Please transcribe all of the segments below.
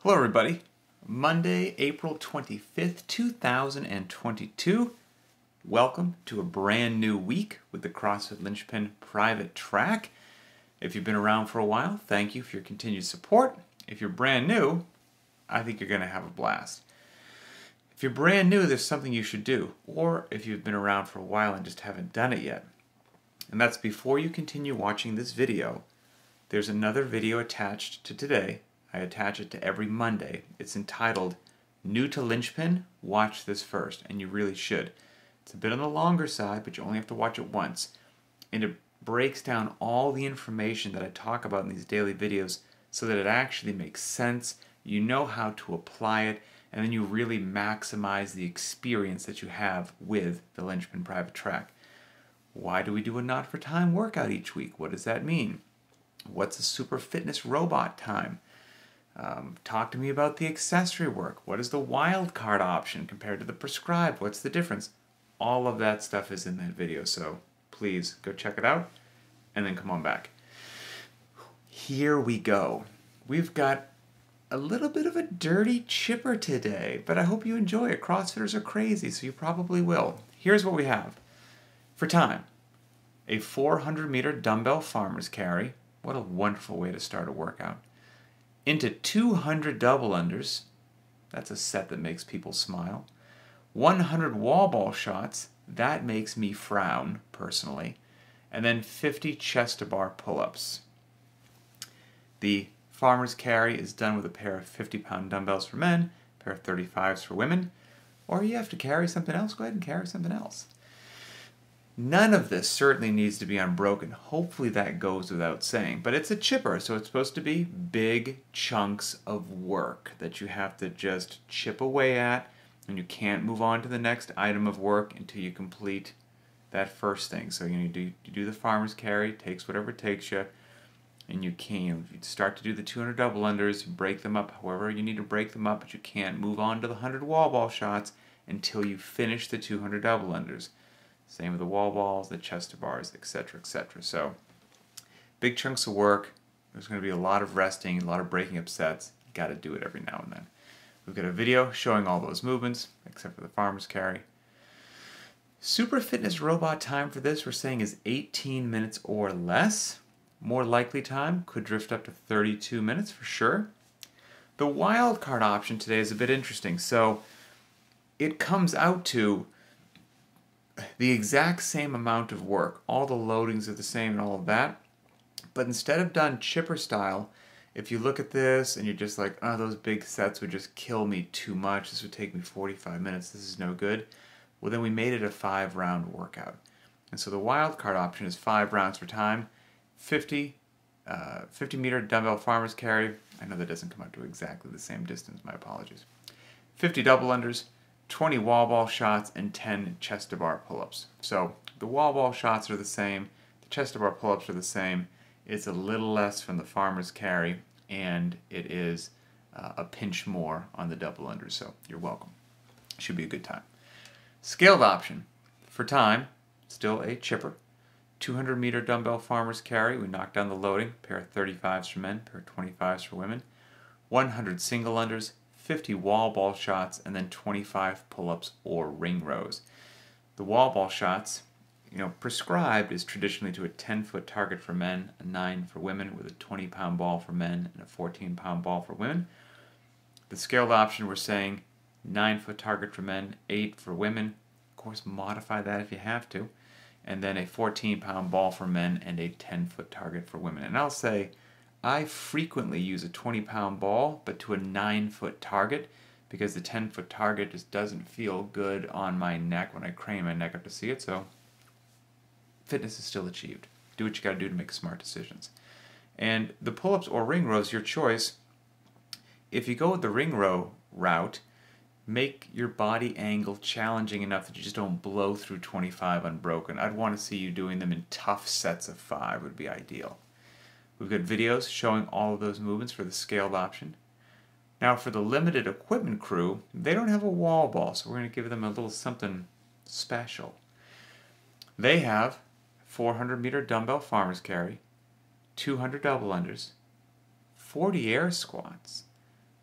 Hello everybody. Monday, April 25th, 2022. Welcome to a brand new week with the CrossFit Linchpin Private Track. If you've been around for a while, thank you for your continued support. If you're brand new, I think you're going to have a blast. If you're brand new, there's something you should do, or if you've been around for a while and just haven't done it yet. And that's before you continue watching this video, there's another video attached to today. I attach it to every Monday. It's entitled, New to Linchpin? Watch this first, and you really should. It's a bit on the longer side, but you only have to watch it once. And it breaks down all the information that I talk about in these daily videos so that it actually makes sense, you know how to apply it, and then you really maximize the experience that you have with the Linchpin Private Track. Why do we do a Not for Time workout each week? What does that mean? What's a super fitness robot time? Talk to me about the accessory work. What is the wild card option compared to the prescribed? What's the difference? All of that stuff is in that video, so please go check it out and then come on back. Here we go. We've got a little bit of a dirty chipper today, but I hope you enjoy it. CrossFitters are crazy, so you probably will. Here's what we have. For time, a 400-meter dumbbell farmer's carry. What a wonderful way to start a workout. Into 200 double unders. That's a set that makes people smile. 100 wall ball shots. That makes me frown, personally. And then 50 chest to bar pull-ups. The farmer's carry is done with a pair of 50-pound dumbbells for men, a pair of 35s for women. Or you have to carry something else, go ahead and carry something else. None of this certainly needs to be unbroken. Hopefully that goes without saying. But it's a chipper, so it's supposed to be big chunks of work that you have to just chip away at, and you can't move on to the next item of work until you complete that first thing. So you do the farmer's carry, it takes whatever it takes you, and you start to do the 200 double unders, break them up however you need to break them up, but you can't move on to the 100 wall ball shots until you finish the 200 double unders. Same with the wall balls, the chest to bars, etc., etc. So, big chunks of work. There's going to be a lot of resting, a lot of breaking up sets. You got to do it every now and then. We've got a video showing all those movements, except for the farmer's carry. Super fitness robot time for this, we're saying, is 18 minutes or less. More likely time could drift up to 32 minutes for sure. The wild card option today is a bit interesting. So, it comes out to the exact same amount of work. All the loadings are the same and all of that. But instead of done chipper style, if you look at this and you're just like, oh, those big sets would just kill me too much. This would take me 45 minutes. This is no good. Well, then we made it a 5-round workout. And so the wild card option is 5 rounds for time, 50-meter dumbbell farmer's carry. I know that doesn't come out to exactly the same distance. My apologies. 50 double unders, 20 wall ball shots, and 10 chest to bar pull-ups. So the wall ball shots are the same, the chest to bar pull-ups are the same. It's a little less from the farmer's carry, and it is a pinch more on the double unders, so you're welcome. Should be a good time. Scaled option. For time, still a chipper. 200-meter dumbbell farmer's carry. We knocked down the loading. Pair of 35s for men, pair of 25s for women. 100 single unders, 50 wall ball shots, and then 25 pull-ups or ring rows. The wall ball shots, prescribed is traditionally to a 10-foot target for men, a 9 for women, with a 20-pound ball for men and a 14-pound ball for women. The scaled option, we're saying 9-foot target for men, 8 for women. Of course, modify that if you have to. And then a 14-pound ball for men and a 10-foot target for women. And I'll say, I frequently use a 20-pound ball, but to a 9-foot target, because the 10-foot target just doesn't feel good on my neck when I crane my neck up to see it, so fitness is still achieved. Do what you gotta do to make smart decisions. And the pull-ups or ring rows, your choice. If you go with the ring row route, make your body angle challenging enough that you just don't blow through 25 unbroken. I'd want to see you doing them in tough sets of 5 would be ideal. We've got videos showing all of those movements for the scaled option. Now for the limited equipment crew, they don't have a wall ball, so we're going to give them a little something special. They have 400-meter dumbbell farmer's carry, 200 double unders, 40 air squats,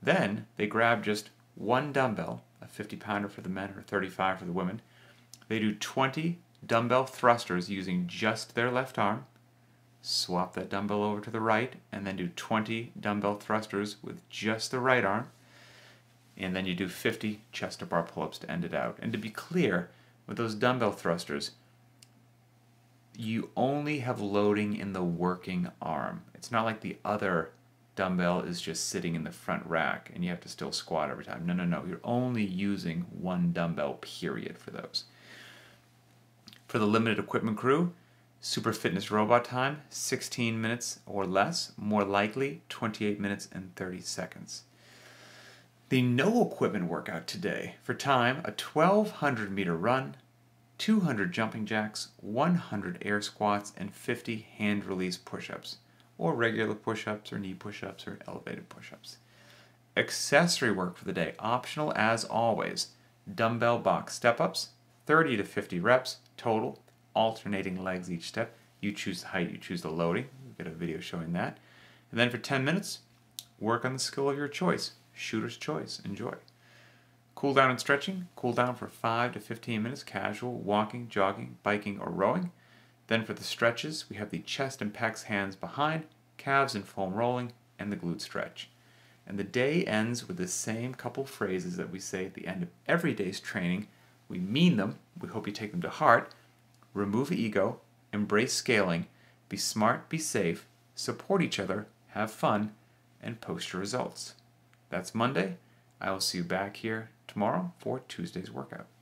Then they grab just one dumbbell, a 50-pounder for the men or 35 for the women. They do 20 dumbbell thrusters using just their left arm. Swap that dumbbell over to the right, and then do 20 dumbbell thrusters with just the right arm. And then you do 50 chest-to-bar pull-ups to end it out. And to be clear, with those dumbbell thrusters, you only have loading in the working arm. It's not like the other dumbbell is just sitting in the front rack and you have to still squat every time. No, no, no. You're only using one dumbbell, period, for those. For the limited equipment crew, Super Fitness Robot time, 16 minutes or less. More likely, 28 minutes and 30 seconds. The no equipment workout today, for time, a 1,200-meter run, 200 jumping jacks, 100 air squats, and 50 hand release push-ups, or regular push-ups, or knee push-ups, or elevated push-ups. Accessory work for the day, optional as always, dumbbell box step-ups, 30 to 50 reps total, alternating legs each step. You choose the height, you choose the loading. We've got a video showing that. And then for 10 minutes, work on the skill of your choice. Shooter's choice. Enjoy. Cool down and stretching. Cool down for 5 to 15 minutes. Casual, walking, jogging, biking, or rowing. Then for the stretches, we have the chest and pecs, hands behind, calves and foam rolling, and the glute stretch. And the day ends with the same couple phrases that we say at the end of every day's training. We mean them. We hope you take them to heart. Remove ego. Embrace scaling. Be smart, be safe, support each other, have fun, and post your results. That's Monday. I will see you back here tomorrow for Tuesday's workout.